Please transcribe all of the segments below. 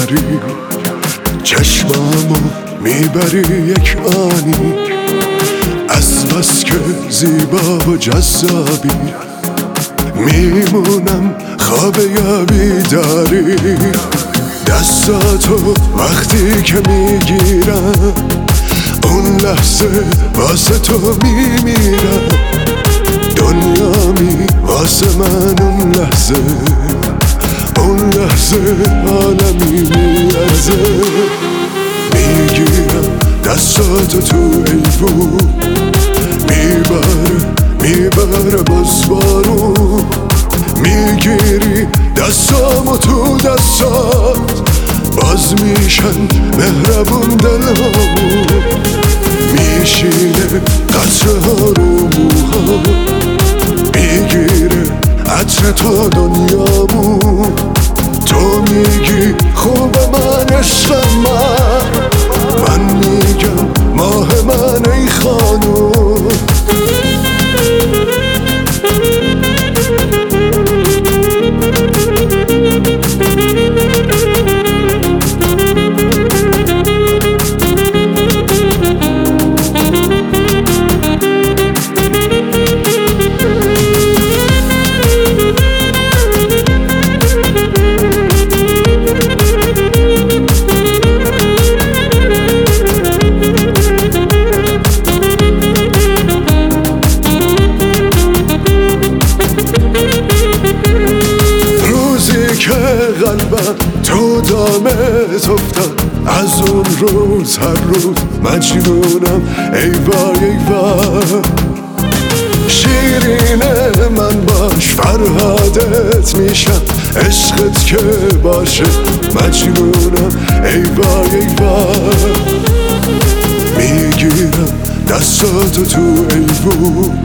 میبری، چشمامو میبری یک آنی، از بس که زیبا و جذابی میمونم خواب یا بیداری. دستاتو وقتی که میگیرم اون لحظه واسه تو میمیرم، دنیامی واسه من اون لحظه عالمی میارزه. میگیرم دستاتو تو ایوون، میبره باز بارون، میگیری دستامو تو دستات، باز میشن مهربون دلامون، میشینه قطره ها رو موها، میگیره عطر تو دنیامون. تو میگی خوب من عشق من میگم ماه من ای خانوم. که قلبم تو دامت افتاد، از اون روز هر روز مجنونم ای وای ای وای. شیرینه من باش فرهادت میشم، عشقت که باشه مجنونم ای وای ای وای. میگیرم دستاتو تو ایوون،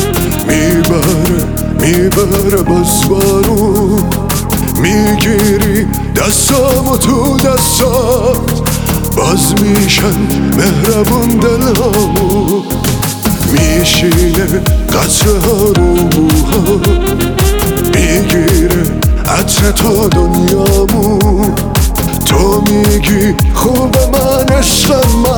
میبره باز بارون، میگیری دستامو تو دستات، باز میشن مهربون دلامون، میشینه قطره ها رو موها، میگیره عطر تو دنیامون. تو میگی خوب من عشق من